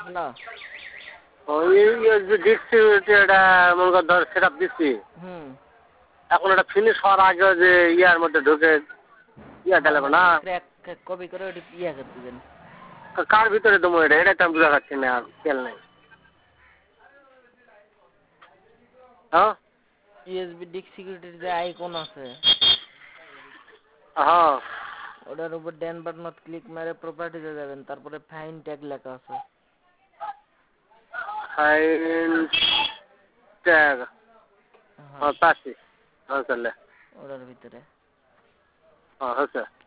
না ওই USB distributor এটা মনে কর ধর সেটআপ দিচ্ছি হুম এখন এটা ফিনিশ হওয়ার আগে যে ইয়ার মধ্যে ঢুকে ইয়া হ্যাঁ গেলে হ্যাঁ না ক্র্যাক কপি করে ওটি ইয়া করে দিবেন কার ভিতরে দেবো এটা তো আমি বুঝা পাচ্ছি না আর খেয়াল নেই হ্যাঁ ইউএসবি ডিস্ক সিকিউরিটির যে আইকন আছে হ্যাঁ ওটার উপর ডান বাটনত ক্লিক মেরে প্রপার্টিতে যাবেন তারপরে ফাইন ট্যাগ লেখা আছে ফাইন ট্যাগ হ্যাঁ পাচ্ছি হ্যাঁ চলে ওটার ভিতরে হ্যাঁ হচ্ছে